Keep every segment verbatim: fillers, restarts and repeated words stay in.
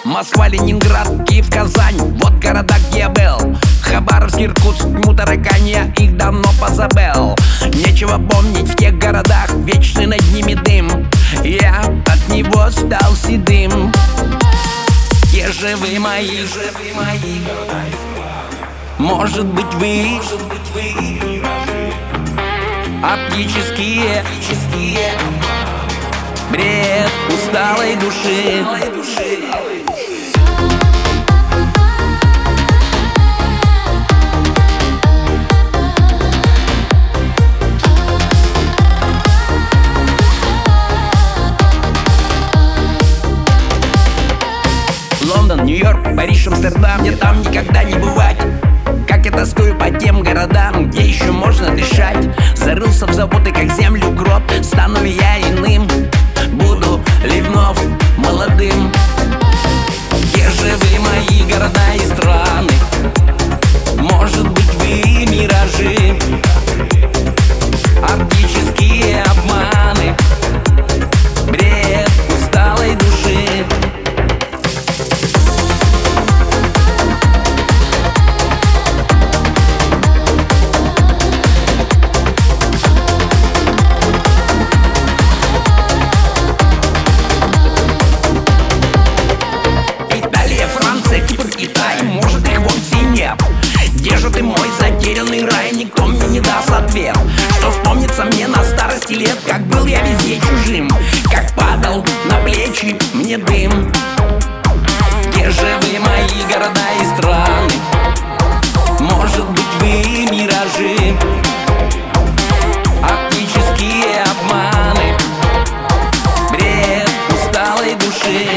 Москва, Ленинград, Киев, Казань. Вот города, где я был. Хабаровск, Иркутск, Мутаракань, я их давно позабыл. Нечего помнить в тех городах, вечный над ними дым. Я от него стал седым. Где же вы мои, может быть вы, оптические, бред усталой души. Лондон, Нью-Йорк, Париж, Амстердам, мне там никогда не бывать. Как я тоскую по тем городам, где еще можно дышать. Зарылся в заботы, как землю гроб. Стану ли я иным? Буду ли вновь молодым? Где же вы, мои города и страны? Может быть, вы миражи, оптические обманы, бред усталой души. Китай, может их вовсе нет. Где же ты, мой затерянный рай? Никто мне не даст ответ. Что вспомнится мне на старости лет? Как был я везде чужим, как падал на плечи мне дым. Где же вы, мои города и страны? Может быть, вы миражи, оптические обманы, бред усталой души.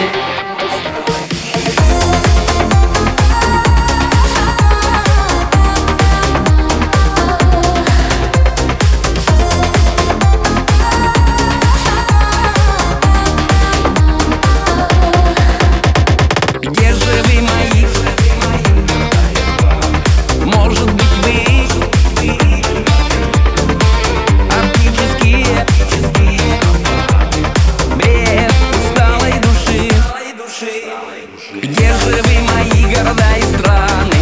Где же вы, мои города и страны?